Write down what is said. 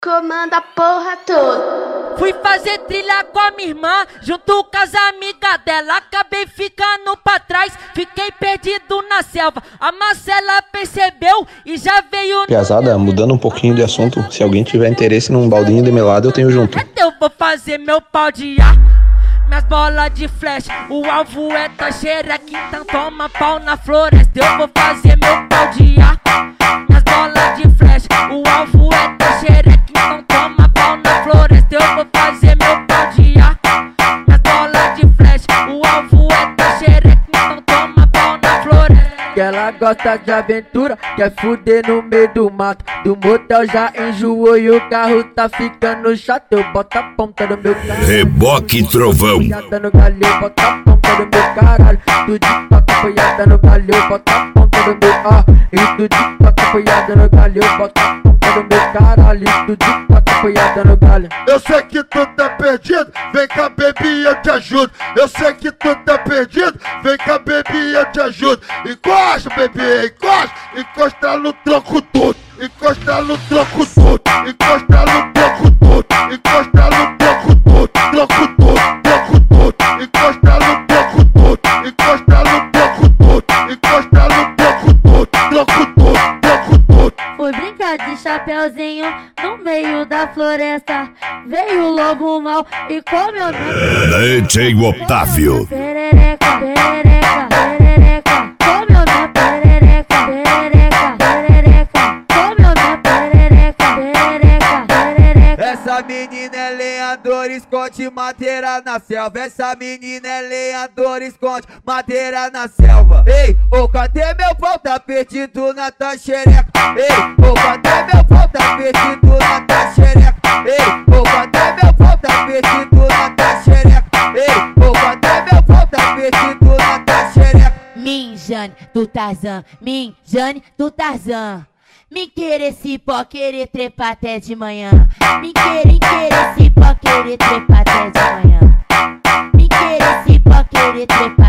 Comanda a porra toda. Fui fazer trilha com a minha irmã, junto com as amigas dela. Acabei ficando pra trás, fiquei perdido na selva. A Marcela percebeu e já veio... Piazada, mudando um pouquinho de assunto, se alguém tiver interesse num baldinho de melado, eu tenho junto. Eu vou fazer meu pau de ar, minhas bolas de flash. O alvo é taxereca, então toma pau na floresta. Eu vou fazer meu pau de ar, minhas bolas de flash. O alvo é taxereca, então toma pau na floresta. Eu vou fazer meu pau de ar, minhas bolas de flash. O alvo é taxereca, então toma pau na floresta. Que ela gosta de aventura, quer fuder no meio do mato. Do motel já enjoou e o carro tá ficando chato. Eu boto a ponta do meu carro, Reboque Trovão. apoiada no galho, eu boto a ponta do meu caralho. Tu de toca apoiada no galho, eu boto a ponta do meu e tu de toca apoiada no galho, eu boto a ponta do meu caralho. E tu de toca apoiada no galho. Eu sei que tu tá perdido, vem cá baby eu te ajudo. Eu sei que tu tá perdido, vem cá baby eu te ajudo. Encosta baby, encosta, encosta no tronco todo. Encosta no tronco todo, encosta no tronco todo, encosta no tronco todo, tronco todo, tronco todo, encosta no tronco todo, encosta no tronco todo, encosta no tronco todo, tronco todo, tronco todo. Fui brincar de chapeuzinho no meio da floresta. Veio o lobo mau e comeu minha DJ Otávio. perereca, perereca, perereca. Comeu minha perereca, perereca, perereca. Comeu minha perereca, perereca, perereca. Essa menina é lenhadora, esconde madeira na selva. Essa menina é lenhadora, esconde madeira na selva. Ei, ô, cadê meu pau? Tá perdido na taxereca. Ei, ô, cadê meu pau? Tá perdido na taxereca. Ei, ô, cadê meu pau? Tá perdido na taxereca. Ei, ô, cadê meu pau? Tá perdido na taxereca. Minjane do Tarzan, Minjane do Tarzan. Me querer se pó, querer trepar até de manhã. Me querer se pó, querer trepar até de manhã. Me querer se pó, querer trepar.